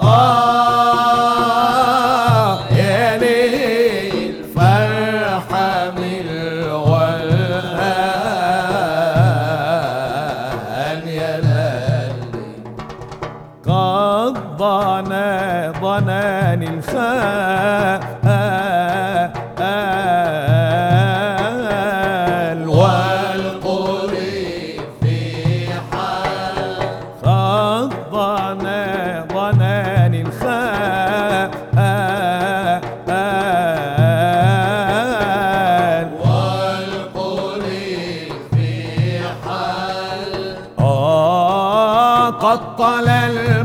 يا ليل فرحة من الولهان يا ليل قد ضناني الخال والقريب في حال قد ضناني الخال والقريب في حال قد طلع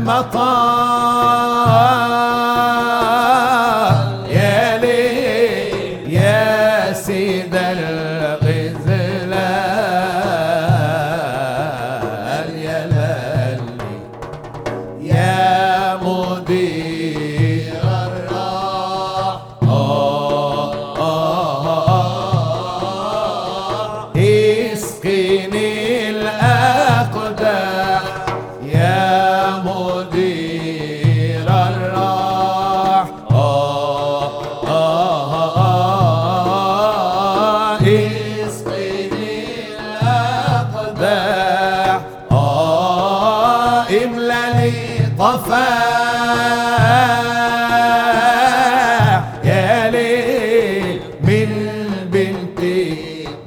المطار يا ليل يا سيد الغزلان يا ليل يا مدير الراح اسقني الأقدح يا مدير الراح اسقني الأقدح املى لي طفاح يا ليل من بنتي